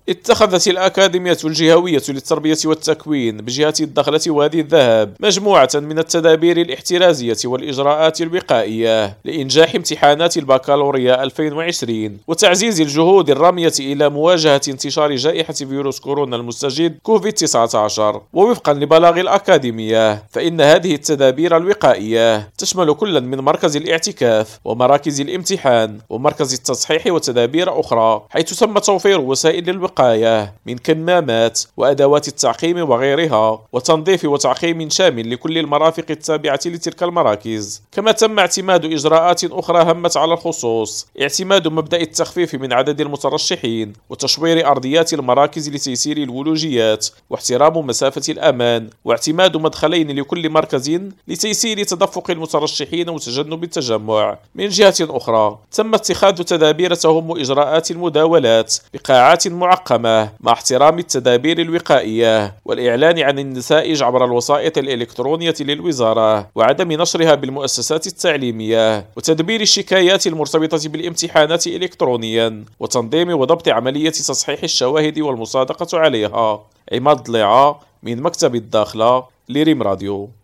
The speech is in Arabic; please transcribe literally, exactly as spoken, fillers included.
اتخذت الأكاديمية الجهوية للتربية والتكوين بجهة الدخلة وادي الذهب مجموعة من التدابير الاحترازية والإجراءات الوقائية لإنجاح امتحانات البكالوريا ألفين وعشرين وتعزيز الجهود الرامية إلى مواجهة انتشار جائحة فيروس كورونا المستجد كوفيد تسعة عشر. ووفقا لبلاغ الأكاديمية فإن هذه التدابير الوقائية تشمل كلا من مركز الاعتكاف ومراكز الامتحان ومركز التصحيح وتدابير أخرى، حيث تم توفير وسائل للوقاية من كمامات وأدوات التعقيم وغيرها، وتنظيف وتعقيم شامل لكل المرافق التابعة لتلك المراكز. كما تم اعتماد إجراءات أخرى هامة على الخصوص، اعتماد مبدأ التخفيف من عدد المترشحين وتشوير أرضيات المراكز لتيسير الولوجيات واحترام مسافة الأمان، واعتماد مدخلين لكل مركز لتيسير تدفق المترشحين وتجنب التجمع. من جهة أخرى تم اتخاذ تدابير تهم إجراءات المداولات بقاعات معقمة مع احترام التدابير الوقائية والإعلان عن النتائج عبر الوسائط الإلكترونية للوزارة وعدم نشرها بالمؤسسات التعليمية، وتدبير الشكايات المرتبطة بالامتحانات إلكترونيا، وتنظيم وضبط عملية تصحيح الشواهد والمصادقة عليها. عماد ضليعة من مكتب الداخلة لريم راديو.